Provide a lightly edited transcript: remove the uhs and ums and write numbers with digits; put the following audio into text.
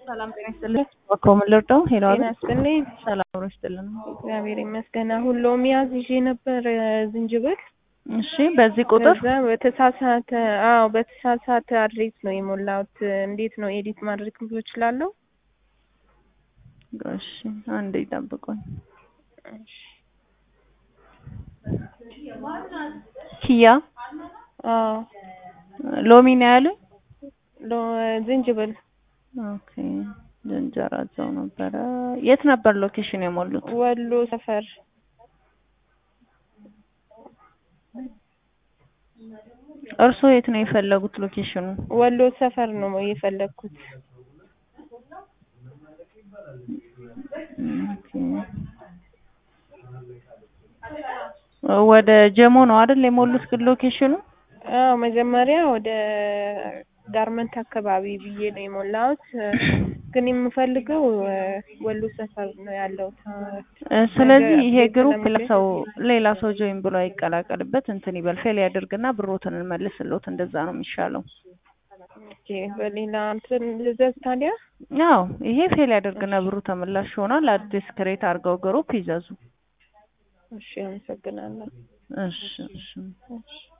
ሰላም ጤና ይስጥልኝ። ወኮምልርዳው ሄሎ ጤና ይስጥልኝ። ሰላም ይስጥልኝ። እግዚአብሔር ይመስገን። ሁሉም ያዝ ይዤ ነበር ዝንጅብል። እሺ በዚህ ቁጥር ከዛ በተሳሳተ አድሬስ ነው የሞላሁት። እንዴት ነው ኤዲት ማድረግ እችላለሁ? እሺ አንዴ ይጠብቁኝ። እሺ ኪያ ሎሚ ነው ያሉኝ? ዝንጅብል። ኦኬ ዝንጀራ እዛው ነበረ። የት ነበር ሎኬሽን የሞሉት? ወሎ ሰፈር። እርሶ የት ነው የፈለጉት ሎኬሽኑ? ወሎ ሰፈር ነው የፈለኩት። ወደ ጀሞ ነው አይደል የሞሉት ግን ሎኬሽኑ? መጀመሪያ ወደ ጋርመንት አካባቢ ብዬ ነው የሞላሁት። ግን የምፈልገው ወሎ ሰፈር ነው ያለው። ስለዚህ ይሄ ግሩፕ ሌላ ሰው ጆይን ብሎ አይቀላቀልበት እንትን ይበል ፌል ያድርግና ብሮትን እንመልስልዎት። እንደዛ ነው የሚሻለው። ኦኬ በሌላ እንትን ልዘዝ ታዲያ? አዎ ይሄ ፌል ያድርግና ብሩ ተመላሽ ይሆናል። አዲስ ክሬት አድርገው ግሩፕ ይዘዙ። እሺ አመሰግናለሁ። እሺ